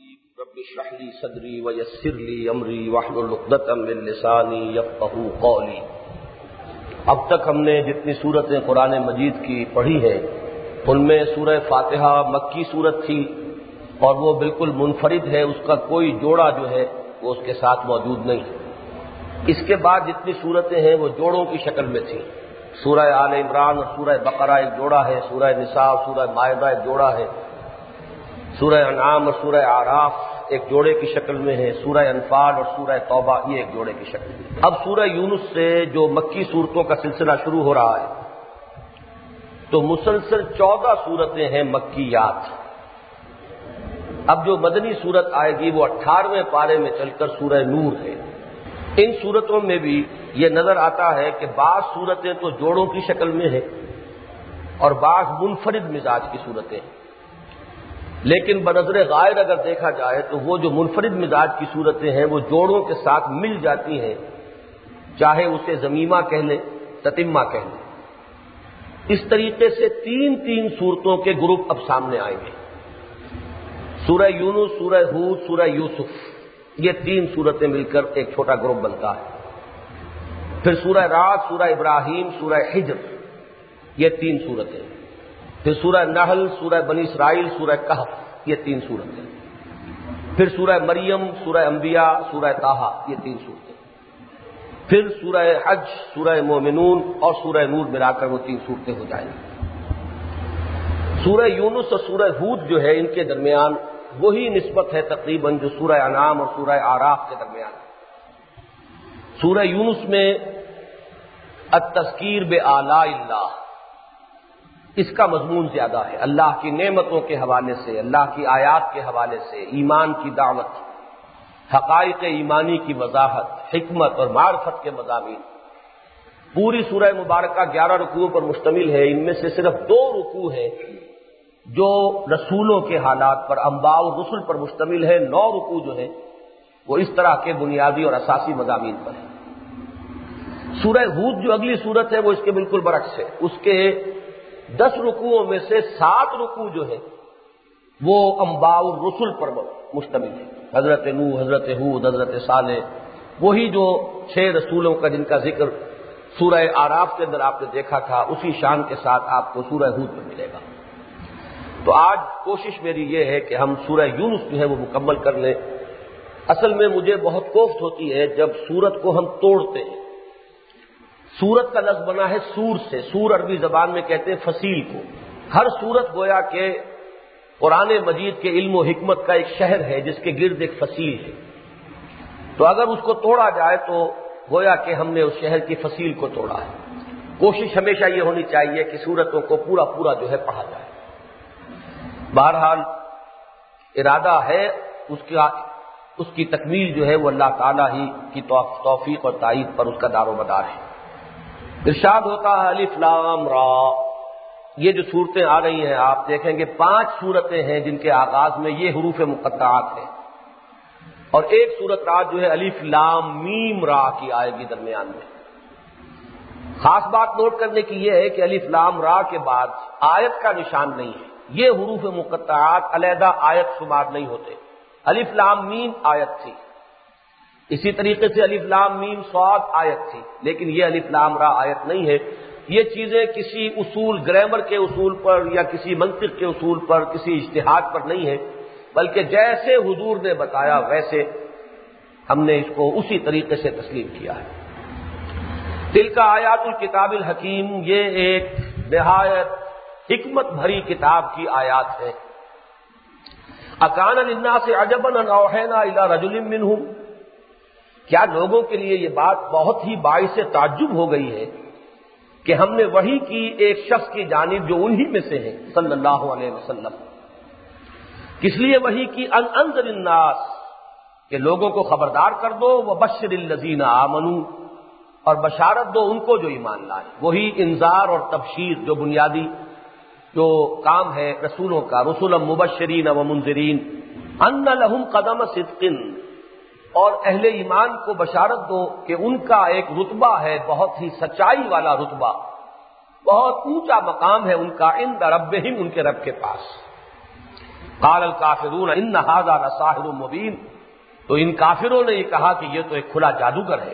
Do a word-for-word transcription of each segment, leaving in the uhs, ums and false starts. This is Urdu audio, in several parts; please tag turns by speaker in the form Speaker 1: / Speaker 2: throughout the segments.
Speaker 1: رب اشرح لي صدري ويسر لي امري واحلل عقدة من لساني يفقهوا قولي۔ اب تک ہم نے جتنی سورتیں قرآن مجید کی پڑھی ہیں ان میں سورہ فاتحہ مکی سورت تھی اور وہ بالکل منفرد ہے، اس کا کوئی جوڑا جو ہے وہ اس کے ساتھ موجود نہیں۔ اس کے بعد جتنی سورتیں ہیں وہ جوڑوں کی شکل میں تھیں۔ سورہ آل عمران اور سورہ بقرہ ایک جوڑا ہے، سورہ نساء اور سورہ مائدہ ایک جوڑا ہے، سورہ انعام اور سورہ اعراف ایک جوڑے کی شکل میں ہے، سورہ انفال اور سورہ توبہ یہ ایک جوڑے کی شکل میں۔ اب سورہ یونس سے جو مکی صورتوں کا سلسلہ شروع ہو رہا ہے تو مسلسل چودہ صورتیں ہیں مکیات۔ اب جو مدنی صورت آئے گی وہ اٹھارہویں پارے میں چل کر سورہ نور ہے۔ ان صورتوں میں بھی یہ نظر آتا ہے کہ بعض صورتیں تو جوڑوں کی شکل میں ہیں اور بعض منفرد مزاج کی صورتیں ہیں، لیکن بنظر غائب اگر دیکھا جائے تو وہ جو منفرد مزاج کی صورتیں ہیں وہ جوڑوں کے ساتھ مل جاتی ہیں، چاہے اسے ضمیمہ کہہ لیں تتمہ کہہ لیں۔ اس طریقے سے تین تین صورتوں کے گروپ اب سامنے آئیں گے۔ سورہ یونس، سورہ ہود، سورہ یوسف، یہ تین صورتیں مل کر ایک چھوٹا گروپ بنتا ہے۔ پھر سورہ رعد، سورہ ابراہیم، سورہ حجر، یہ تین صورتیں۔ پھر سورہ نحل، سورہ بنی اسرائیل، سورہ کہف، یہ تین صورتیں۔ پھر سورہ مریم، سورہ انبیاء، سورہ طٰہٰ، یہ تین صورتیں۔ پھر سورہ حج، سورہ مومنون اور سورہ نور ملا کر وہ تین صورتیں ہو جائیں گی۔ سورہ یونس اور سورہ ہود جو ہے ان کے درمیان وہی نسبت ہے تقریباً جو سورہ انعام اور سورہ اعراف کے درمیان۔ سورہ یونس میں التذکیر بآلاء اللہ، اس کا مضمون زیادہ ہے، اللہ کی نعمتوں کے حوالے سے، اللہ کی آیات کے حوالے سے، ایمان کی دعوت، حقائق ایمانی کی وضاحت، حکمت اور معرفت کے مضامین۔ پوری سورہ مبارکہ گیارہ رکوعوں پر مشتمل ہے، ان میں سے صرف دو رکوع ہیں جو رسولوں کے حالات پر، انباء اور رسل پر مشتمل ہے۔ نو رکوع جو ہیں وہ اس طرح کے بنیادی اور اساسی مضامین پر ہیں۔ سورہ ہود جو اگلی صورت ہے وہ اس کے بالکل برعکس ہے، اس کے دس رکوعوں میں سے سات رکوع جو ہے وہ انباء الرسل پر مشتمل ہے، حضرت نوح، حضرت ہود، حضرت صالح، وہی جو چھ رسولوں کا جن کا ذکر سورہ اعراف کے اندر آپ نے دیکھا تھا، اسی شان کے ساتھ آپ کو سورہ ہود میں ملے گا۔ تو آج کوشش میری یہ ہے کہ ہم سورہ یونس جو ہے وہ مکمل کر لیں۔ اصل میں مجھے بہت کوفت ہوتی ہے جب سورت کو ہم توڑتے ہیں۔ سورت کا لفظ بنا ہے سور سے، سور عربی زبان میں کہتے ہیں فصیل کو۔ ہر سورت گویا کہ قرآن مجید کے علم و حکمت کا ایک شہر ہے جس کے گرد ایک فصیل ہے، تو اگر اس کو توڑا جائے تو گویا کہ ہم نے اس شہر کی فصیل کو توڑا ہے۔ کوشش ہمیشہ یہ ہونی چاہیے کہ سورتوں کو پورا پورا جو ہے پڑھا جائے۔ بہرحال ارادہ ہے اس کی اس کی تکمیل جو ہے وہ اللہ تعالیٰ ہی کی توفیق اور تائید پر اس کا دار و مدار ہے۔ ارشاد ہوتا ہے الف لام را، یہ جو صورتیں آ رہی ہیں آپ دیکھیں گے پانچ صورتیں ہیں جن کے آغاز میں یہ حروف مقطعات ہیں، اور ایک صورت رات جو ہے الف لام میم را کی آئے گی درمیان میں۔ خاص بات نوٹ کرنے کی یہ ہے کہ الف لام را کے بعد آیت کا نشان نہیں ہے، یہ حروف مقطعات علیحدہ آیت شمار نہیں ہوتے۔ الف لام میم آیت تھی، اسی طریقے سے الف لام میم صاد آیت تھی، لیکن یہ الف لام را آیت نہیں ہے۔ یہ چیزیں کسی اصول گرامر کے اصول پر یا کسی منطق کے اصول پر، کسی اجتہاد پر نہیں ہے، بلکہ جیسے حضور نے بتایا ویسے ہم نے اس کو اسی طریقے سے تسلیم کیا ہے۔ تلک آیات الکتاب الحکیم، یہ ایک نہایت حکمت بھری کتاب کی آیات ہے۔ اکان للناس عجبا ان اوحینا الی رجل منہم، کیا لوگوں کے لیے یہ بات بہت ہی باعث تعجب ہو گئی ہے کہ ہم نے وحی کی ایک شخص کی جانب جو انہی میں سے ہیں صلی اللہ علیہ وسلم۔ کس لیے وحی کی؟ ان انذر الناس، کہ لوگوں کو خبردار کر دو، وبشر الذین آمنوا، اور بشارت دو ان کو جو ایمان لائے۔ وہی انذار اور تبشیر جو بنیادی جو کام ہے رسولوں کا، رسلا مبشرین و منذرین، ان لہم قدم صدق، اور اہل ایمان کو بشارت دو کہ ان کا ایک رتبہ ہے بہت ہی سچائی والا رتبہ، بہت اونچا مقام ہے ان کا، عند ربہم، ان کے رب کے پاس۔ قال الکافرون ان ھذا لساحر مبین، تو ان کافروں نے یہ کہا کہ یہ تو ایک کھلا جادوگر ہے۔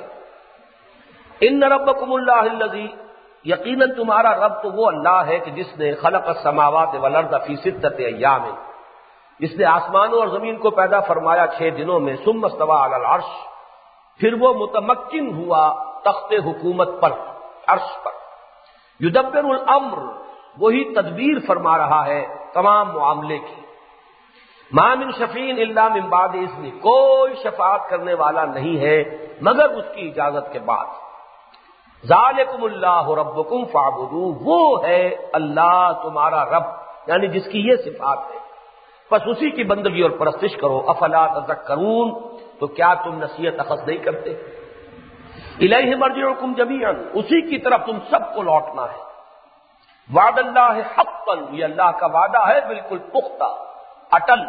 Speaker 1: ان ربکم اللہ الذی، یقیناً تمہارا رب تو وہ اللہ ہے کہ جس نے خلق السماوات والارض فی ستۃ ایام، جس نے آسمانوں اور زمین کو پیدا فرمایا چھ دنوں میں، ثم استوى علی العرش، پھر وہ متمکن ہوا تخت حکومت پر، عرش پر، یدبر الامر، وہی تدبیر فرما رہا ہے تمام معاملے کی، ما من شفیع الا من بعد اذن، کوئی شفاعت کرنے والا نہیں ہے مگر اس کی اجازت کے بعد۔ ذالکم اللہ ربکم فاعبدوہ، وہ ہے اللہ تمہارا رب، یعنی جس کی یہ صفات ہے، بس اسی کی بندگی اور پرستش کرو۔ افلا تذکرون، تو کیا تم نصیحت اخذ نہیں کرتے؟ الیہ مرجعکم جمیعا، اسی کی طرف تم سب کو لوٹنا ہے۔ وعد اللہ حقا، یہ اللہ کا وعدہ ہے بالکل پختہ، اٹل۔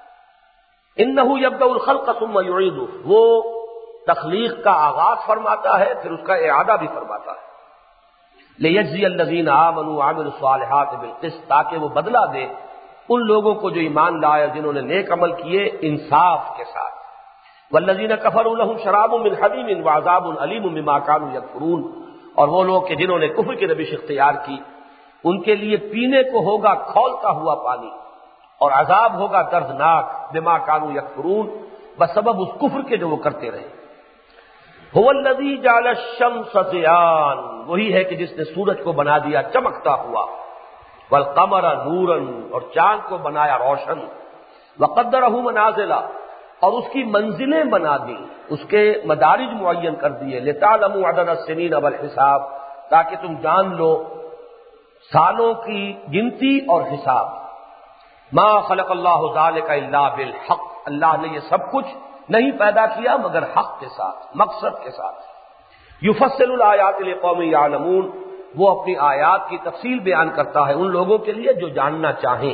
Speaker 1: انہ یبدأ الخلق ثم یعیدہ، وہ تخلیق کا آغاز فرماتا ہے پھر اس کا اعادہ بھی فرماتا ہے۔ لیجزی الذین آمنوا وعملوا الصالحات بالقسط، تاکہ وہ بدلہ دے ان لوگوں کو جو ایمان لائے جنہوں نے نیک عمل کیے انصاف کے ساتھ۔ والذین کفروا لهم شراب من حمیم وعذاب علیم بما كانوا یکفرون، اور وہ لوگ کہ جنہوں نے کفر کی روش اختیار کی ان کے لیے پینے کو ہوگا کھولتا ہوا پانی، اور عذاب ہوگا دردناک، بما كانوا یکفرون، بسبب اس کفر کے جو وہ کرتے رہے۔ هو الذی جعل الشمس ضیاء، وہی ہے کہ جس نے سورج کو بنا دیا چمکتا ہوا، والقمر نورا، اور چاند کو بنایا روشن، وقدرہ منازل، اور اس کی منزلیں بنا دی، اس کے مدارج معین کر دیے، لتعلموا عدد السنین والحساب، تاکہ تم جان لو سالوں کی گنتی اور حساب۔ ما خلق اللہ ذلک الا بالحق، اللہ نے یہ سب کچھ نہیں پیدا کیا مگر حق کے ساتھ، مقصد کے ساتھ۔ یفصل الآیات لقوم یعلمون، وہ اپنی آیات کی تفصیل بیان کرتا ہے ان لوگوں کے لیے جو جاننا چاہیں۔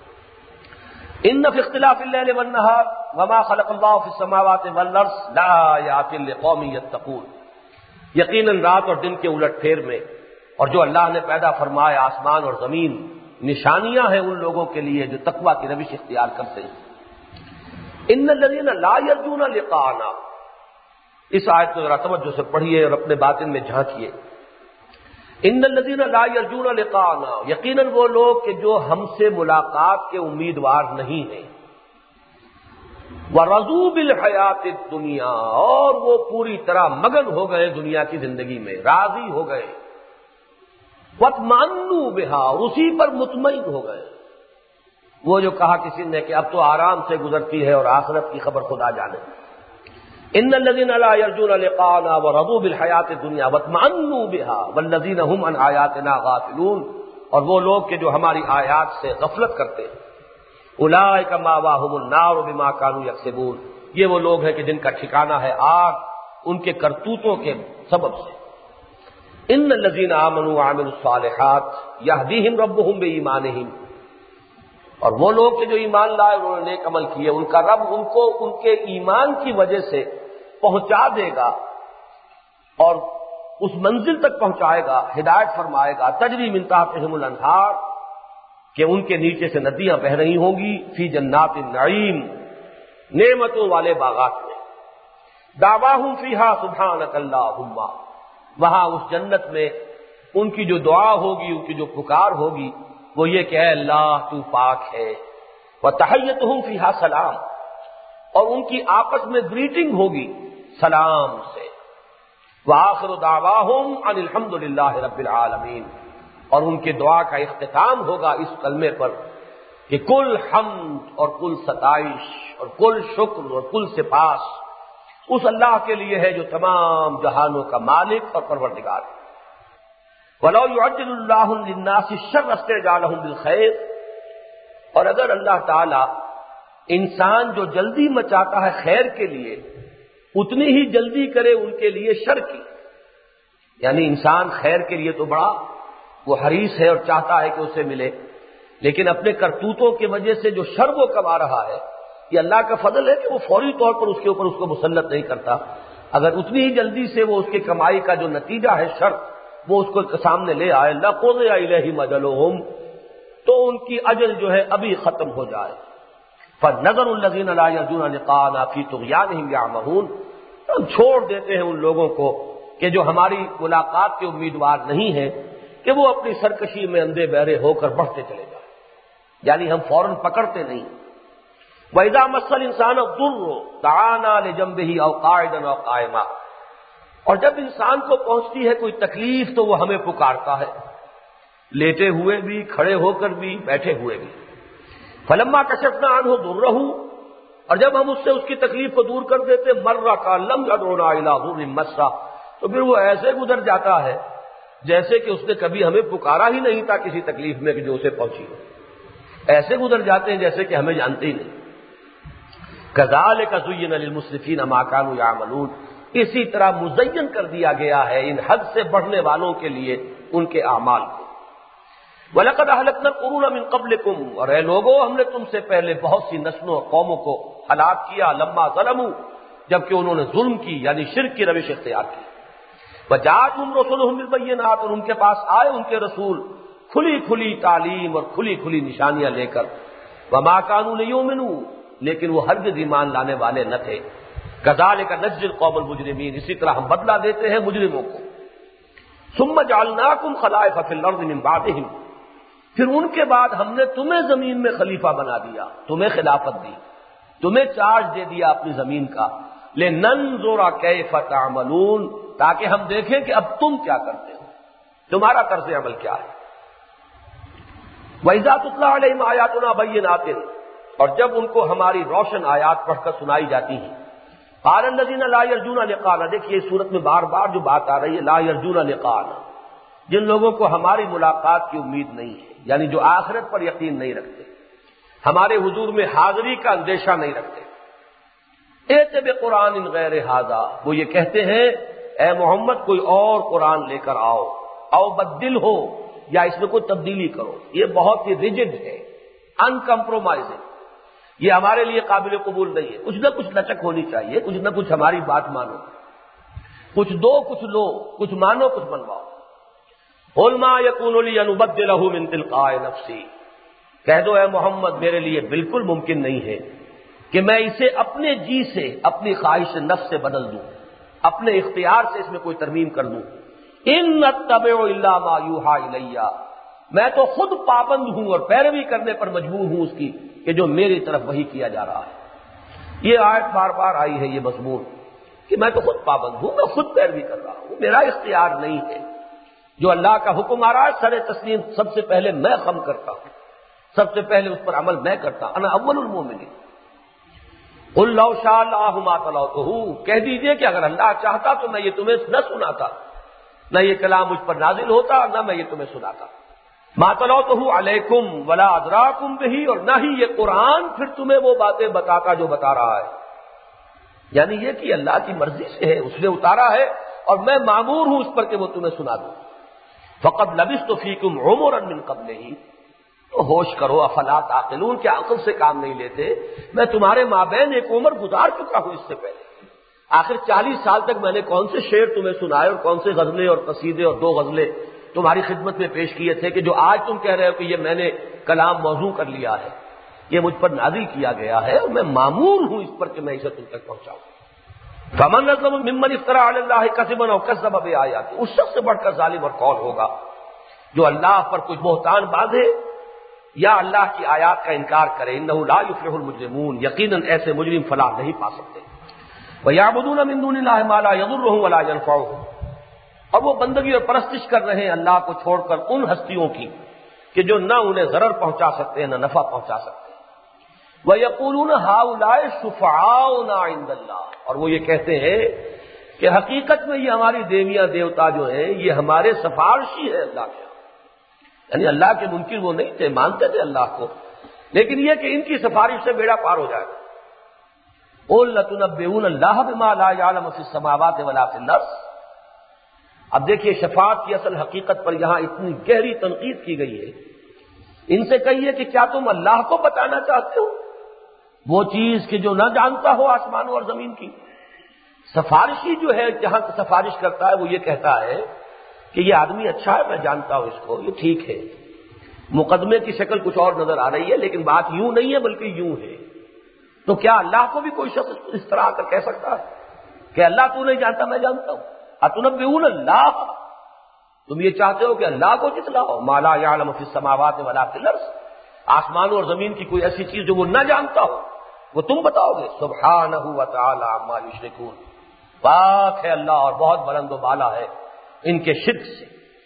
Speaker 1: ان فی اختلاف اللیل والنہار وما خلق اللہ فی السماوات والارض لآیات لقوم یتقون، یقیناً رات اور دن کے الٹ پھیر میں اور جو اللہ نے پیدا فرمایا آسمان اور زمین، نشانیاں ہیں ان لوگوں کے لیے جو تقوی کی روش اختیار کرتے ہیں۔ ان الذین لا یرجون لقاءنا، اس آیت کو ذرا توجہ سے پڑھیے اور اپنے باطن میں جھانکیے۔ ان الذین لا یرجون لقاءنا، یقیناً وہ لوگ کہ جو ہم سے ملاقات کے امیدوار نہیں ہیں، ورضوا بالحیات الدنیا، اور وہ پوری طرح مگن ہو گئے دنیا کی زندگی میں، راضی ہو گئے، واطمأنوا بها، اور اسی پر مطمئن ہو گئے۔ وہ جو کہا کسی نے کہ اب تو آرام سے گزرتی ہے اور آخرت کی خبر خدا جانے۔ ان الذین لا یرجون لقاءنا ورضوا بالحیات الدنیا واطمأنوا بها والذین هم عن آیاتنا غافلون، اور وہ لوگ کہ جو ہماری آیات سے غفلت کرتے ہیں، اولئک مأواہم النار بما كانوا یکسبون، یہ وہ لوگ ہیں کہ جن کا ٹھکانہ ہے آگ ان کے کرتوتوں کے سبب سے۔ ان الذین آمنوا وعملوا الصالحات یہدیہم ربہم بایمانہم، اور وہ لوگ کہ جو ایمان لائے انہوں نے نیک عمل کیے، ان کا رب ان کو ان کے ایمان کی وجہ سے پہنچا دے گا اور اس منزل تک پہنچائے گا، ہدایت فرمائے گا، تجری من تحتہم الانہار، کہ ان کے نیچے سے ندیاں بہ رہی ہوں گی، فی جنات النعیم، نعمتوں والے باغات میں۔ دعواہم فیہا سبحانک اللہم، وہاں اس جنت میں ان کی جو دعا ہوگی، ان کی جو پکار ہوگی وہ یہ کہ اے اللہ تو پاک ہے۔ وتحیتہم فیہا سلام، اور ان کی آپس میں گریٹنگ ہوگی سلام سے۔ وآخر دعواہم ان الحمد للہ رب العالمین، اور ان کے دعا کا اختتام ہوگا اس کلمے پر کہ کل حمد اور کل ستائش اور کل شکر اور کل سپاس اس اللہ کے لیے ہے جو تمام جہانوں کا مالک اور پروردگار ہے۔ وَلَوْ يُعَجِّلُ اللَّهُ لِلنَّاسِ الشَّرَّ اسْتِعْجَالَهُم بِالْخَيْرِ، اور اگر اللہ تعالی انسان جو جلدی مچاتا ہے خیر کے لیے اتنی ہی جلدی کرے ان کے لیے شر کی، یعنی انسان خیر کے لیے تو بڑا وہ حریص ہے اور چاہتا ہے کہ اسے ملے، لیکن اپنے کرتوتوں کی وجہ سے جو شر وہ کما رہا ہے، یہ اللہ کا فضل ہے کہ وہ فوری طور پر اس کے اوپر اس کو مسلط نہیں کرتا۔ اگر اتنی ہی جلدی سے وہ اس کی کمائی کا جو نتیجہ ہے شر وہ اس کو سامنے لے آئے، لَقُضِيَ إِلَيْهِمْ أَجَلُهُمْ، تو ان کی اجل جو ہے ابھی ختم ہو جائے۔ فَنَذَرُ الَّذِينَ لَا يَرْجُونَ لِقَاءَنَا فِي طُغْيَانِهِمْ يَعْمَهُونَ، ہم چھوڑ دیتے ہیں ان لوگوں کو کہ جو ہماری ملاقات کے امیدوار نہیں ہیں کہ وہ اپنی سرکشی میں اندھے بہرے ہو کر بڑھتے چلے جائیں، یعنی ہم فوراً پکڑتے نہیں۔ وَإِذَا مَسَّ الْإِنسَانَ الضُّرُّ دَعَانَا لِجَنبِهِ أَوْ قَاعِدًا أَوْ قَائِمًا، اور جب انسان کو پہنچتی ہے کوئی تکلیف تو وہ ہمیں پکارتا ہے، لیٹے ہوئے بھی، کھڑے ہو کر بھی، بیٹھے ہوئے بھی۔ فَلَمَّا كَشَفْنَا عَنْهُ ضُرَّهُ، اور جب ہم اس سے اس کی تکلیف کو دور کر دیتے، مَرَّ كَأَن لَّمْ يَدْعُنَا إِلَىٰ ضُرٍّ مَّسَّهُ، تو پھر وہ ایسے گزر جاتا ہے جیسے کہ اس نے کبھی ہمیں پکارا ہی نہیں تھا کسی تکلیف میں کہ جو اسے پہنچی ہو، ایسے گزر جاتے ہیں جیسے کہ ہمیں جانتے ہی نہیں۔ كَذَٰلِكَ زُيِّنَ لِلْمُسْرِفِينَ مَا كَانُوا يَعْمَلُونَ، اسی طرح مزین کر دیا گیا ہے ان حد سے بڑھنے والوں کے لیے ان کے اعمال کو۔ وَلَقَدْ أَهْلَكْنَا الْقُرُونَ مِن قَبْلِكُمْ، اور اے لوگوں ہم نے تم سے پہلے بہت سی نسلوں اور قوموں کو ہلاک کیا، لما ظلموا، جبکہ انہوں نے ظلم کی یعنی شرک کی روش اختیار کی۔ وَجَاءَتْهُمْ رُسُلُهُم بِالْبَيِّنَاتِ، اور ان کے پاس آئے ان کے رسول کھلی کھلی تعلیم اور کھلی کھلی نشانیاں لے کر۔ وَمَا كَانُوا لِيُؤْمِنُوا، لیکن وہ ہرگز ایمان لانے والے نہ تھے۔ كَذَٰلِكَ نَجْزِي الْقَوْمَ الْمُجْرِمِينَ، اسی طرح ہم بدلہ دیتے ہیں مجرموں کو۔ ثُمَّ جَعَلْنَاكُمْ خَلَائِفَ فِي الْأَرْضِ مِن بَعْدِهِمْ، پھر ان کے بعد ہم نے تمہیں زمین میں خلیفہ بنا دیا، تمہیں خلافت دی، تمہیں چارج دے دیا اپنی زمین کا، لِنَنظُرَ كَيْفَ تَعْمَلُونَ، تاکہ ہم دیکھیں کہ اب تم کیا کرتے ہو، تمہارا طرز عمل کیا ہے۔ وَإِذَا تُتْلَىٰ عَلَيْهِمْ آيَاتُنَا بَيِّنَاتٍ، اور جب ان کو ہماری روشن آیات پڑھ کر سنائی جاتی ہیں، قَالَ الَّذِينَ لَا يَرْجُونَ لِقَاءَنَا، دیکھیے اس صورت میں بار بار جو بات آ رہی ہے، لا يَرْجُونَ لِقَاءَنَا، جن لوگوں کو ہماری ملاقات کی امید نہیں ہے، یعنی جو آخرت پر یقین نہیں رکھتے، ہمارے حضور میں حاضری کا اندیشہ نہیں رکھتے۔ ائت بقرآن غیر ھذا، وہ یہ کہتے ہیں اے محمد کوئی اور قرآن لے کر آؤ، او بدل ہو، یا اس میں کوئی تبدیلی کرو۔ یہ بہت ہی ریجڈ ہے، ان کمپرومائزنگ، یہ ہمارے لیے قابل قبول نہیں ہے۔ کچھ نہ کچھ لچک ہونی چاہیے، کچھ نہ کچھ ہماری بات مانو، کچھ دو کچھ لو، کچھ مانو کچھ بنواؤ۔ قل ما یکون لی ان ابدلہ من تلقاء نفسی، کہہ دو اے محمد میرے لیے بالکل ممکن نہیں ہے کہ میں اسے اپنے جی سے، اپنی خواہش نفس سے بدل دوں، اپنے اختیار سے اس میں کوئی ترمیم کر دوں۔ ان اتبع الا ما یوحی الی، میں تو خود پابند ہوں اور پیروی کرنے پر مجبور ہوں اس کی کہ جو میری طرف وحی کیا جا رہا ہے۔ یہ آیت بار بار آئی ہے، یہ مضمون کہ میں تو خود پابند ہوں، میں خود پیروی کر رہا ہوں، میرا اختیار نہیں ہے۔ جو اللہ کا حکم آ رہا ہے سر تسلیم سب سے پہلے میں خم کرتا ہوں، سب سے پہلے اس پر عمل میں کرتا ہوں۔ انا اول المؤمنین قل لو شاء اللہ ما تلوتہ، کہہ دیجئے کہ اگر اللہ چاہتا تو میں یہ تمہیں نہ سناتا، نہ یہ کلام مجھ پر نازل ہوتا، نہ میں یہ تمہیں سناتا۔ ما تلوتہ علیکم ولا ادراکم بہ، اور نہ ہی یہ قرآن پھر تمہیں وہ باتیں بتاتا جو بتا رہا ہے، یعنی یہ کہ اللہ کی مرضی سے ہے، اس نے اتارا ہے اور میں مامور ہوں اس پر کہ وہ تمہیں سنا دوں۔ فقد لبثت فیکم عمرا من قبلہ، تو ہوش کرو افلا تعقلون، کیا عقل سے کام نہیں لیتے؟ میں تمہارے مابین ایک عمر گزار چکا ہوں اس سے پہلے، آخر چالیس سال تک میں نے کون سے شعر تمہیں سنائے اور کون سے غزلیں اور قصیدے اور دو غزلیں تمہاری خدمت میں پیش کیے تھے کہ جو آج تم کہہ رہے ہو کہ یہ میں نے کلام موضوع کر لیا ہے، یہ مجھ پر نازل کیا گیا ہے اور میں مامور ہوں اس پر کہ میں اسے تم تک پہنچاؤں۔ فمن اظلم ممن افترى على الله كذبا او كذب بآياته، اس شخص سے بڑھ کر ظالم اور کون ہوگا جو اللہ پر کچھ بہتان باندھے یا اللہ کی آیات کا انکار کرے۔ انه لا يفلح المجرمون، یقیناً ایسے مجرم فلاح نہیں پا سکتے۔ ويعبدون من دون الله ما لا يضرهم ولا ينفعهم، اور وہ بندگی اور پرستش کر رہے ہیں اللہ کو چھوڑ کر ان ہستیوں کی کہ جو نہ انہیں ضرر پہنچا سکتے ہیں نہ نفع پہنچا سکتے ہیں۔ وَيَقُولُونَ هَؤُلَاءِ شُفَعَاؤُنَا عِندَ اللَّهِ، اور وہ یہ کہتے ہیں کہ حقیقت میں یہ ہماری دیویاں دیوتا جو ہیں یہ ہمارے سفارشی ہے اللہ کے، یعنی اللہ کے منکر وہ نہیں تھے، مانتے تھے اللہ کو، لیکن یہ کہ ان کی سفارش سے بیڑا پار ہو جائے گا۔ قُل لَتُنَبِّئُونَ اللَّهَ بِمَا لَا يَعْلَمُ فِي السَّمَاوَاتِ وَلَا فِي الْأَرْضِ۔ اب دیکھیے شفاعت کی اصل حقیقت پر یہاں اتنی گہری تنقید کی گئی ہے۔ ان سے کہیے کہ کیا تم اللہ کو بتانا چاہتے ہو وہ چیز کہ جو نہ جانتا ہو آسمانوں اور زمین کی؟ سفارشی جو ہے جہاں سفارش کرتا ہے وہ یہ کہتا ہے کہ یہ آدمی اچھا ہے، میں جانتا ہوں اس کو، یہ ٹھیک ہے، مقدمے کی شکل کچھ اور نظر آ رہی ہے لیکن بات یوں نہیں ہے بلکہ یوں ہے۔ تو کیا اللہ کو بھی کوئی شخص اس طرح آ کر کہہ سکتا ہے کہ اللہ تو نہیں جانتا میں جانتا ہوں؟ اتنبئون اللہ، تم یہ چاہتے ہو کہ اللہ کو جتلاؤ؟ ما لا یعلم فی السماوات ولا فی الارض، آسمانوں اور زمین کی کوئی ایسی چیز جو وہ نہ جانتا ہو وہ تم بتاؤ گے؟ سبحانہ و تعالی عما یشرکون، پاک ہے اللہ اور بہت بلند و بالا ہے ان کے شرک سے۔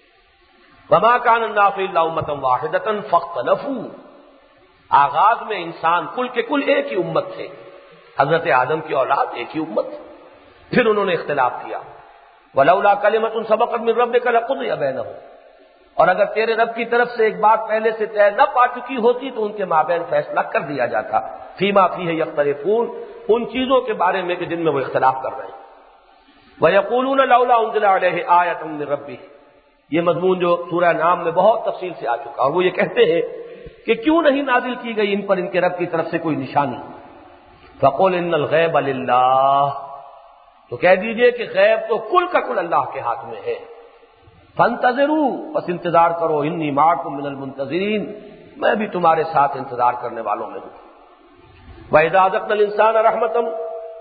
Speaker 1: وما کان الناس الا امۃ واحدۃ فاختلفوا، آغاز میں انسان کل کے کل ایک ہی امت تھے، حضرت آدم کی اولاد ایک ہی امت تھی، پھر انہوں نے اختلاف کیا۔ ولولا کلمۃ سبقت من ربک لقضی بینہم، اور اگر تیرے رب کی طرف سے ایک بات پہلے سے طے نہ پا چکی ہوتی تو ان کے مابین فیصلہ کر دیا جاتا، فیما فیہ یختلفون، ان چیزوں کے بارے میں کہ جن میں وہ اختلاف کر رہے ہیں۔ وَيَقُولُونَ لَوْلَا أُنزِلَ عَلَيْهِ آيَةٌ مِّن رَّبِّهِ، یہ مضمون جو سورہ نام میں بہت تفصیل سے آ چکا، اور وہ یہ کہتے ہیں کہ کیوں نہیں نازل کی گئی ان پر ان کے رب کی طرف سے کوئی نشانی؟ فَقُلْ إِنَّ الْغَيْبَ لِلَّهِ، تو کہہ دیجئے کہ غیب تو کل کا کل اللہ کے ہاتھ میں ہے۔ فَانتَظِرُوا، بس انتظار کرو، إِنِّي مَعَكُم مِّنَ الْمُنتَظِرِينَ، میں بھی تمہارے ساتھ انتظار کرنے والوں میں ہوں۔ وَإِذَا أَذَقْنَا الْإِنسَانَ رَحْمَةً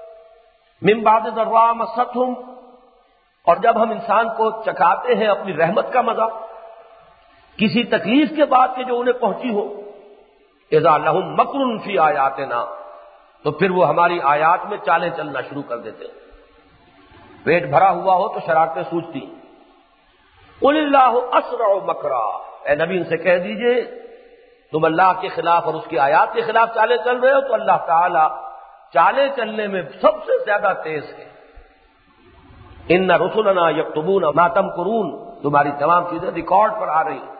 Speaker 1: من بعد ضراء مستهم، اور جب ہم انسان کو چکھاتے ہیں اپنی رحمت کا مزہ کسی تکلیف کے بعد کہ جو انہیں پہنچی ہو، اذا لهم مکر فی آیاتنا، تو پھر وہ ہماری آیات میں چالیں چلنا شروع کر دیتے ہیں۔ پیٹ بھرا ہوا ہو تو شرارتیں سوچتی۔ قل اللہ اسرع مکرا، اے نبی ان سے کہہ دیجئے تم اللہ کے خلاف اور اس کی آیات کے خلاف چالیں چل رہے ہو تو اللہ تعالی چالیں چلنے میں سب سے زیادہ تیز ہے۔ ان رسلنا یکتبون ما تمکرون، تمہاری تمام چیزیں ریکارڈ پر آ رہی ہیں۔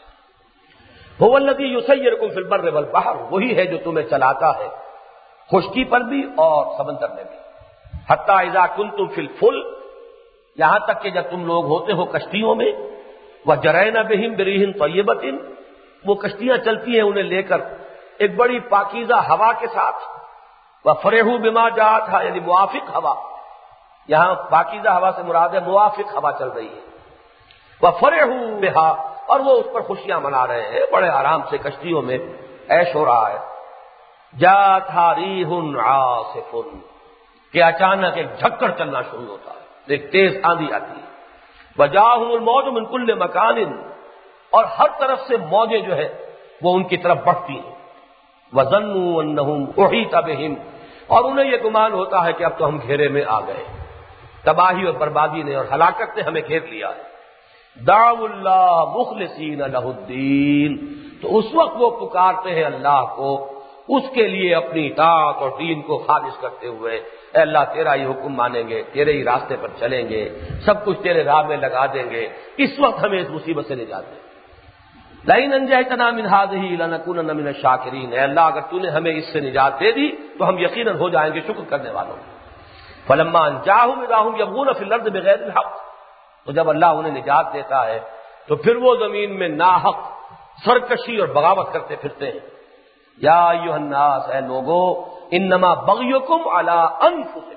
Speaker 1: هو الذی یسیرکم فی البر والبحر، وہی ہے جو تمہیں چلاتا ہے خشکی پر بھی اور سمندر میں بھی۔ حتی اذا کنتم فی الفلک، یہاں تک کہ جب تم لوگ ہوتے ہو کشتیوں میں، وجرین بہم بریح طیبۃ، وہ کشتیاں چلتی ہیں انہیں لے کر ایک بڑی پاکیزہ ہوا کے ساتھ، وَفَرِحُوا بِمَا جَاءَتْهَا، یعنی موافق ہوا، یہاں پاکیزہ ہوا سے مراد ہے موافق ہوا چل رہی ہے۔ وَفَرِحُوا بِهَا، اور وہ اس پر خوشیاں منا رہے ہیں، بڑے آرام سے کشتیوں میں عیش ہو رہا ہے۔ جَاءَتْهَا رِيحٌ عَاصِفٌ، کہ اچانک ایک جھکڑ چلنا شروع ہوتا ہے، ایک تیز آندھی آتی ہے۔ وَجَاءَهُمُ الْمَوْجُ مِنْ كُلِّ مَكَانٍ، اور ہر طرف سے موجیں جو ہے وہ ان کی طرف بڑھتی ہیں۔ وَظَنُّوا أَنَّهُمْ أُحِيطَ بِهِمْ، اور انہیں یہ گمان ہوتا ہے کہ اب تو ہم گھیرے میں آ گئے، تباہی اور بربادی نے اور ہلاکت نے ہمیں گھیر لیا ہے۔ دعوا اللہ مخلصین لہ الدین، تو اس وقت وہ پکارتے ہیں اللہ کو اس کے لیے اپنی اطاعت اور دین کو خالص کرتے ہوئے، اے اللہ تیرا ہی حکم مانیں گے، تیرے ہی راستے پر چلیں گے، سب کچھ تیرے راہ میں لگا دیں گے، اس وقت ہمیں اس مصیبت سے نجات دے۔ لئن انجیتنا من هذه لنکونن من الشاکرین، اے اللہ اگر تو نے ہمیں اس سے نجات دے دی تو ہم یقیناً ہو جائیں گے شکر کرنے والوں۔ فلما انجاهم اذا هم يبغون في الارض بغیر الحق، تو جب اللہ انہیں نجات دیتا ہے تو پھر وہ زمین میں ناحق سرکشی اور بغاوت کرتے پھرتے ہیں۔ یا ایھا الناس، اے لوگو، انما بغیکم علی انفسکم،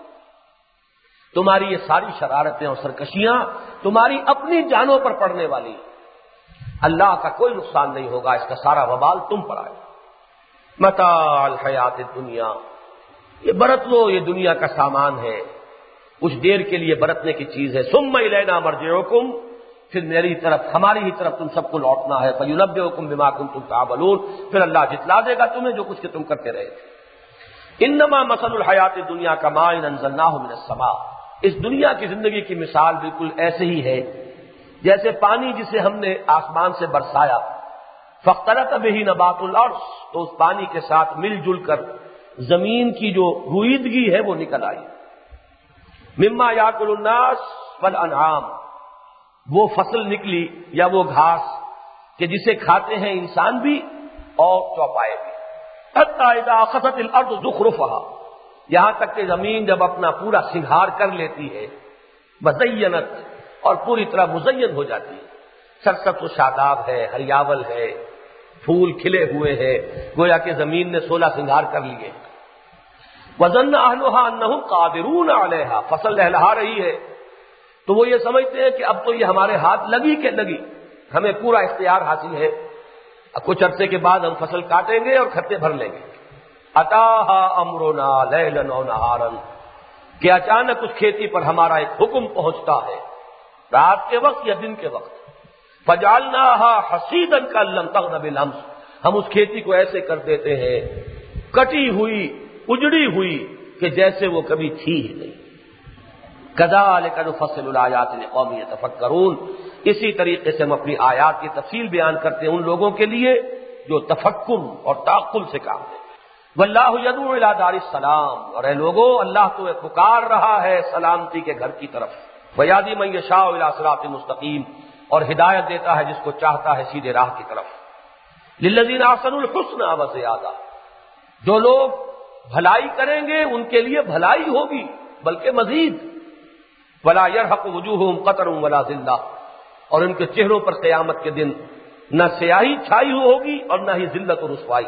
Speaker 1: تمہاری یہ ساری شرارتیں اور سرکشیاں تمہاری اپنی جانوں پر پڑنے والی ہیں، اللہ کا کوئی نقصان نہیں ہوگا، اس کا سارا وبال تم پر آئے۔ متاع الحیات الدنیا، یہ برت لو، یہ دنیا کا سامان ہے، کچھ دیر کے لیے برتنے کی چیز ہے۔ ثم الینا مرجعکم، پھر میری طرف ہماری ہی طرف تم سب کو لوٹنا ہے۔ فینبئکم بما کنتم تعملون، پھر اللہ جتلا دے گا تمہیں جو کچھ کہ تم کرتے رہے تھے۔ انما مثل الحیات الدنیا کماء انزلناہ من السماء، اس دنیا کی زندگی کی مثال بالکل ایسے ہی ہے جیسے پانی جسے ہم نے آسمان سے برسایا، فاختلط به نبات الارض، تو اس پانی کے ساتھ مل جل کر زمین کی جو روئیدگی ہے وہ نکل آئی۔ مما یاکل الناس والانعام، وہ فصل نکلی یا وہ گھاس کہ جسے کھاتے ہیں انسان بھی اور چوپائے بھی۔ حتی اذا اخذت الارض زخرفها، یہاں تک کہ زمین جب اپنا پورا سنگھار کر لیتی ہے، وزینت، اور پوری طرح مزین ہو جاتی ہے، سرسبز و شاداب ہے، ہریاول ہے، پھول کھلے ہوئے ہیں، گویا کہ زمین نے سولہ سنگھار کر لیے۔ وظن اہلھا انہم قادرون علیہا، فصل لہلہا رہی ہے تو وہ یہ سمجھتے ہیں کہ اب تو یہ ہمارے ہاتھ لگی کہ لگی، ہمیں پورا اختیار حاصل ہے، اب کچھ عرصے کے بعد ہم فصل کاٹیں گے اور کھتے بھر لیں گے۔ اتاہا امرنا لیلا و نہارا، کہ اچانک اس کھیتی پر ہمارا ایک حکم پہنچتا ہے رات کے وقت یا دن کے وقت، فجعلناہا حصیدا کأن لم تغن بالامس، ہم اس کھیتی کو ایسے کر دیتے ہیں کٹی ہوئی اجڑی ہوئی کہ جیسے وہ کبھی تھی ہی نہیں۔ کذالک نفصل الآیات لقوم یتفکرون، اسی طریقے سے ہم اپنی آیات کی تفصیل بیان کرتے ہیں ان لوگوں کے لیے جو تفکر اور تعقل سے کام ہے۔ واللہ یدعو الی دار السلام، اور اے لوگوں اللہ تو پکار رہا ہے سلامتی کے گھر کی طرف، ویہدی من یشاء الی صراط مستقیم، اور ہدایت دیتا ہے جس کو چاہتا ہے سیدھے راہ کی طرف۔ للذین احسنوا الحسنی وزیادہ، جو لوگ بھلائی کریں گے ان کے لیے بھلائی ہوگی بلکہ مزید، ولا یرحق وجوہہم قتر ولا ذلہ، اور ان کے چہروں پر قیامت کے دن نہ سیاہی چھائی ہوگی اور نہ ہی ذلت و رسوائی۔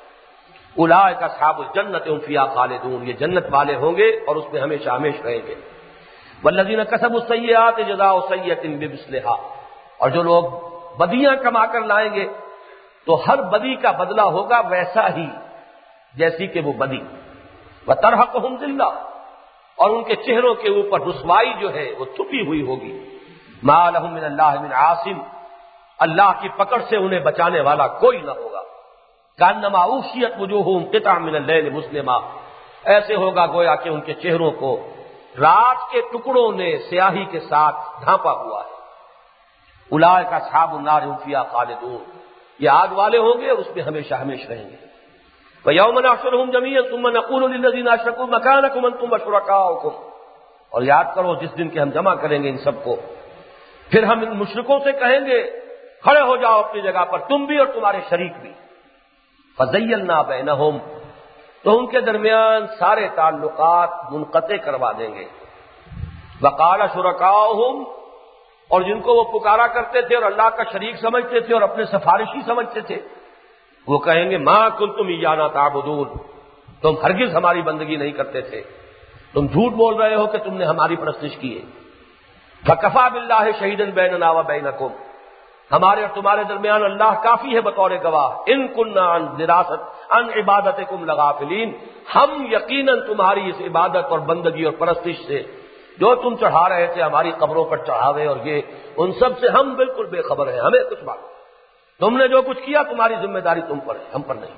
Speaker 1: اولئک اصحاب الجنۃ هم فیہا خالدون، یہ جنت والے ہوں گے اور اس میں ہمیشہ ہمیشہ رہیں گے۔ والذین کسبوا السیئات جزاء سیئۃ بمثلھا، اور جو لوگ بدیاں کما کر لائیں گے تو ہر بدی کا بدلہ ہوگا ویسا ہی جیسی کہ وہ بدی۔ وترہقہم ذلہ، اور ان کے چہروں کے اوپر رسوائی جو ہے وہ چھپی ہوئی ہوگی۔ ما لہم من اللہ من عاصم، اللہ کی پکڑ سے انہیں بچانے والا کوئی نہ ہوگا۔ کانما اوشیت وجوہہم قطعا من اللیل مظلما، ایسے ہوگا گویا کہ ان کے چہروں کو رات کے ٹکڑوں نے سیاہی کے ساتھ ڈھانپا ہوا ہے۔ اولئک اصحاب النار هم فیہا خالدون، یہ آگ والے ہوں گے اور اس میں ہمیشہ ہمیشہ رہیں گے۔ وَيَوْمَ نَحْشُرُهُمْ جَمِيعًا ثُمَّ نَقُولُ لِلَّذِينَ أَشْرَكُوا مَكَانَكُمْ أَنْتُمْ وَشُرَكَاؤُكُمْ، اور یاد کرو جس دن کہ ہم جمع کریں گے ان سب کو، پھر ہم ان مشرکوں سے کہیں گے کھڑے ہو جاؤ اپنی جگہ پر تم بھی اور تمہارے شریک بھی۔ فَزَيَّلْنَا بَيْنَهُمْ، تو ان کے درمیان سارے تعلقات منقطع کروا دیں گے۔ وَقَالَ شُرَكَاؤُهُمْ، اور جن کو وہ پکارا کرتے تھے اور اللہ کا شریک سمجھتے تھے اور اپنے سفارشی سمجھتے تھے، وہ کہیں گے ما کنتم ایانا تعبدون، تم ہرگز ہماری بندگی نہیں کرتے تھے، تم جھوٹ بول رہے ہو کہ تم نے ہماری پرستش کی ہے۔ فکفی باللہ شہیدا بیننا و بینکم، ہمارے اور تمہارے درمیان اللہ کافی ہے بطور گواہ، ان کننا عن دراست عن عبادتکم لغافلین، ہم یقیناً تمہاری اس عبادت اور بندگی اور پرستش سے جو تم چڑھا رہے تھے ہماری قبروں پر چڑھاوے اور یہ ان سب سے ہم بالکل بے خبر ہیں، ہمیں کچھ بات، تم نے جو کچھ کیا تمہاری ذمہ داری تم پر ہے، ہم پر نہیں۔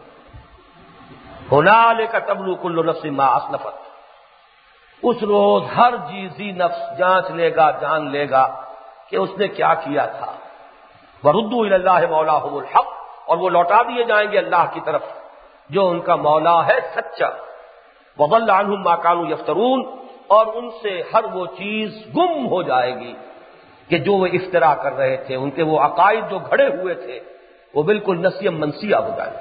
Speaker 1: ہنالک تبلو کل نفس ما اسلفت، اس روز ہر چیزی نفس جانچ لے گا جان لے گا کہ اس نے کیا کیا تھا۔ وردوا الی اللہ مولاہم الحق، اور وہ لوٹا دیے جائیں گے اللہ کی طرف جو ان کا مولا ہے سچا۔ وضل عنہم ما کانوا یفترون، اور ان سے ہر وہ چیز گم ہو جائے گی کہ جو وہ افترا کر رہے تھے، ان کے وہ عقائد جو گھڑے ہوئے تھے وہ بالکل نسیم منسیہ ہو جائے۔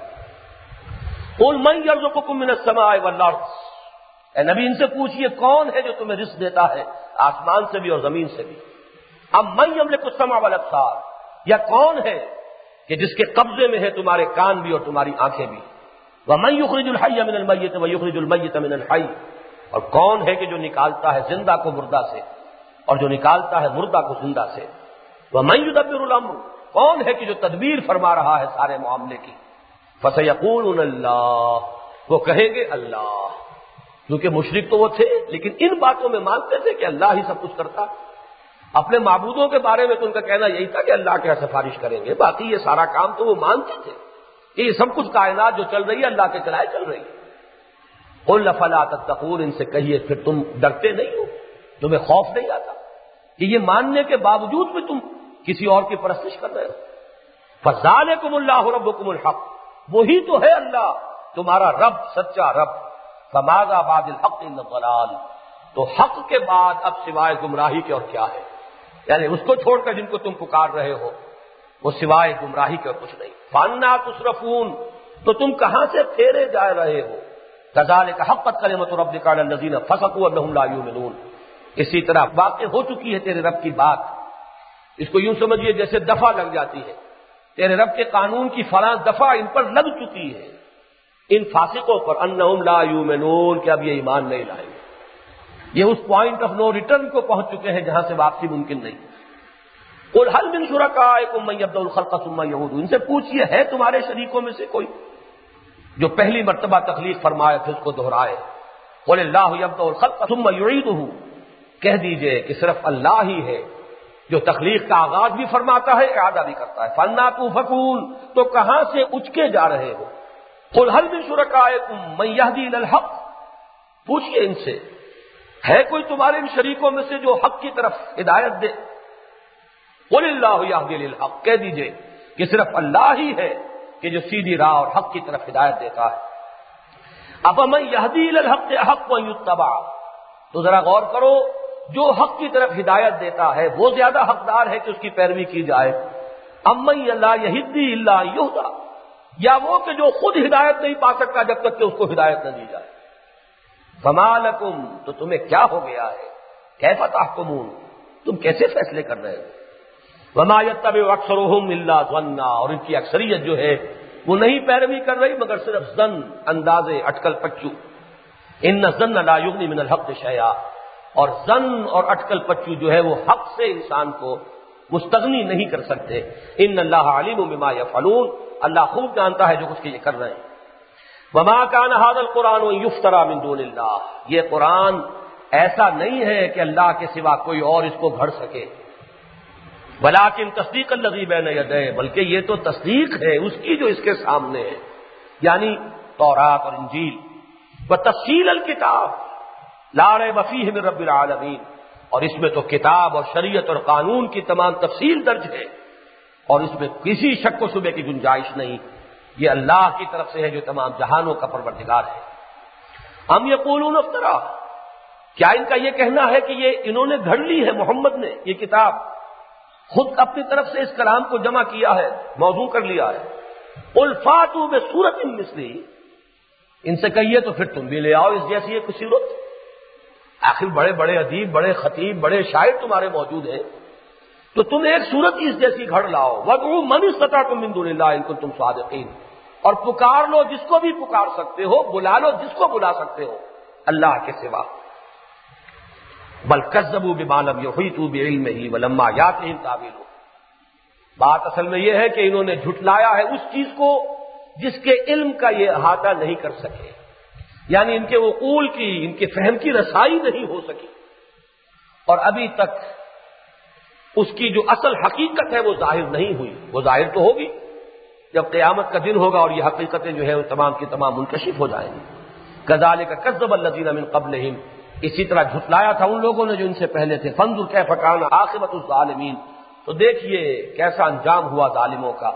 Speaker 1: قل من یرزقکم من السماء والارض، اے نبی ان سے پوچھئے کون ہے جو تمہیں رزق دیتا ہے آسمان سے بھی اور زمین سے بھی۔ اب من یملک السمع والابصار، یا کون ہے کہ جس کے قبضے میں ہے تمہارے کان بھی اور تمہاری آنکھیں بھی۔ ومن یخرج الحی من المیت ویخرج المیت من الحی، اور کون ہے کہ جو نکالتا ہے زندہ کو مردہ سے اور جو نکالتا ہے مردہ کو زندہ سے۔ ومن یدبر الامر، کون ہے کہ جو تدبیر فرما رہا ہے سارے معاملے کی۔ فسیقولون اللہ، وہ کہیں گے اللہ، کیونکہ مشرک تو وہ تھے لیکن ان باتوں میں مانتے تھے کہ اللہ ہی سب کچھ کرتا۔ اپنے معبودوں کے بارے میں تو ان کا کہنا یہی تھا کہ اللہ کے سفارش کریں گے، باقی یہ سارا کام تو وہ مانتے تھے کہ یہ سب کچھ کائنات جو چل رہی ہے اللہ کے چلائے چل رہی ہے۔ قل افلا تتقون، ان سے کہیے پھر تم ڈرتے نہیں ہو، تمہیں خوف نہیں آتا کہ یہ ماننے کے باوجود بھی تم کسی اور کی پرستش کر رہے ہو۔ فذالکم اللہ ربکم الحق، وہی تو ہے اللہ تمہارا رب سچا رب۔ فماذا بعد الحق الا الضلال، تو حق کے بعد اب سوائے گمراہی کے اور کیا ہے، یعنی اس کو چھوڑ کر جن کو تم پکار رہے ہو وہ سوائے گمراہی کے اور کچھ نہیں۔ فانا تصرفون، تو تم کہاں سے پھیرے جا رہے ہو۔ کذالک حقت کلمۃ ربک علی الذین فسقوا انہم لا یؤمنون، اسی طرح واقع ہو چکی ہے تیرے رب کی بات، اس کو یوں سمجھیے جیسے دفعہ لگ جاتی ہے، تیرے رب کے قانون کی فلاں دفعہ ان پر لگ چکی ہے، ان فاسقوں پر، انہم لا یؤمنون، کہ اب یہ ایمان نہیں لائیں گے، یہ اس پوائنٹ آف نو ریٹرن کو پہنچ چکے ہیں جہاں سے واپسی ممکن نہیں۔ قل هل من شرکائکم من یبدأ الخلق ثم یعود، ان سے پوچھئے ہے تمہارے شریکوں میں سے کوئی جو پہلی مرتبہ تخلیق فرمائے پھر اس کو دہرائے. قل اللہ یبدأ الخلق ثم یعیدہ، کہہ دیجئے کہ صرف اللہ ہی ہے جو تخلیق کا آغاز بھی فرماتا ہے، اعادہ بھی کرتا ہے. فَأَنَّىٰ تُؤْفَكُونَ، تو کہاں سے اچکے جا رہے ہو. قُلْ هَلْ مِن شُرَكَائِكُم مَّن يَهْدِي إِلَى الْحَقِّ، پوچھئے ان سے ہے کوئی تمہارے ان شریکوں میں سے جو حق کی طرف ہدایت دے. قُلِ اللَّهُ يَهْدِي لِلْحَقِّ، کہہ دیجئے کہ صرف اللہ ہی ہے کہ جو سیدھی راہ اور حق کی طرف ہدایت دیتا ہے. أَفَمَن يَهْدِي إِلَى الْحَقِّ أَحَقُّ أَن يُتَّبَعَ، تو ذرا غور کرو، جو حق کی طرف ہدایت دیتا ہے وہ زیادہ حقدار ہے کہ اس کی پیروی کی جائے. أَمَّن لَّا يَهْدِي إِلَّا أَن يُهْدَىٰ، یا وہ کہ جو خود ہدایت نہیں پا سکتا جب تک کہ اس کو ہدایت نہ دی جائے. فَمَا لَكُمْ، تو تمہیں کیا ہو گیا ہے. كَيْفَ تَحْكُمُونَ، تم کیسے فیصلے کر رہے ہو. وَمَا يَتَّبِعُ أَكْثَرُهُمْ إِلَّا ظَنًّا، اور ان کی اکثریت جو ہے وہ نہیں پیروی کر رہی مگر صرف ظن، اندازے، اٹکل پچو. ان الظن لا یغنی من الحق شیئا، اور ظن اور اٹکل پچو جو ہے وہ حق سے انسان کو مستغنی نہیں کر سکتے. ان اللہ علیم بما یفعلون، اللہ خوب جانتا ہے جو کچھ یہ کر رہے ہیں. وما کان ھذا القرآن یفترى من دون اللہ، یہ قرآن ایسا نہیں ہے کہ اللہ کے سوا کوئی اور اس کو گھڑ سکے. ولیکن تصدیق الذی بین یدیہ، بلکہ یہ تو تصدیق ہے اس کی جو اس کے سامنے ہے، یعنی تورات اور انجیل. وتفصیل الکتاب لا ریب فیہ من رب العالمین، اور اس میں تو کتاب اور شریعت اور قانون کی تمام تفصیل درج ہے اور اس میں کسی شک و شبے کی گنجائش نہیں. یہ اللہ کی طرف سے ہے جو تمام جہانوں کا پروردگار ہے. ہم یقولون افترا، کیا ان کا یہ کہنا ہے کہ یہ انہوں نے گھڑ لی ہے محمد نے یہ کتاب، خود اپنی طرف سے اس کلام کو جمع کیا ہے، موضوع کر لیا ہے. قل فاتوا بسورۃ مثلہ، ان سے کہیے تو پھر تم بھی لے آؤ اس جیسی ایک صورت. آخر بڑے بڑے ادیب، بڑے خطیب، بڑے شاعر تمہارے موجود ہیں، تو تم ایک صورت اس جیسی گھڑ لاؤ. وادعوا من استطعتم من دون اللہ ان کنتم صادقین، اور پکار لو جس کو بھی پکار سکتے ہو، بلا لو جس کو بلا سکتے ہو اللہ کے سوا. بل کذبوا بما لم یحیطوا بعلمہ ولما یاتہم تاویلہ، بات اصل میں یہ ہے کہ انہوں نے جھٹلایا ہے اس چیز کو جس کے علم کا یہ احاطہ نہیں کر سکے، یعنی ان کے عقول کی، ان کے فہم کی رسائی نہیں ہو سکی، اور ابھی تک اس کی جو اصل حقیقت ہے وہ ظاہر نہیں ہوئی. وہ ظاہر تو ہوگی جب قیامت کا دن ہوگا اور یہ حقیقتیں جو ہے وہ تمام کی تمام منکشف ہو جائیں گی. کذالک کذب الذین من قبلہم، اسی طرح جھٹلایا تھا ان لوگوں نے جو ان سے پہلے تھے. فانظر کیف کان عاقبۃ الظالمین، تو دیکھیے کیسا انجام ہوا ظالموں کا.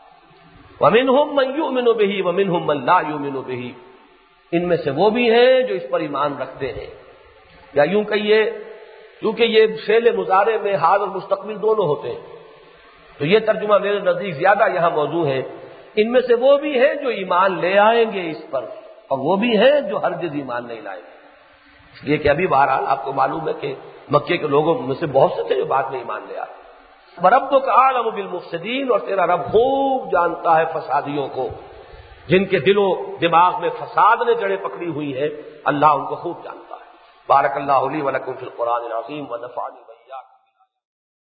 Speaker 1: ومنہم من یؤمن بہ ومنہم من لا یؤمن بہ، ان میں سے وہ بھی ہیں جو اس پر ایمان رکھتے ہیں، یا یوں کہیے کیونکہ یہ فعل مضارع میں حال اور مستقبل دونوں ہوتے ہیں تو یہ ترجمہ میرے نزدیک زیادہ یہاں موضوع ہے. ان میں سے وہ بھی ہیں جو ایمان لے آئیں گے اس پر، اور وہ بھی ہیں جو ہرگز ایمان نہیں لائیں گے. اس لیے کہ ابھی بہرحال آپ کو معلوم ہے کہ مکے کے لوگوں میں سے بہت سے تھے جو بعد میں ایمان لے آئے. ربک اعلم بالمفسدین، اور تیرا رب خوب جانتا ہے فسادیوں کو، جن کے دل و دماغ میں فساد نے جڑیں پکڑی ہوئی ہیں، اللہ ان کو خوب جانتا ہے. بارک اللہ لی ولکم فی القرآن العظیم ونفعنی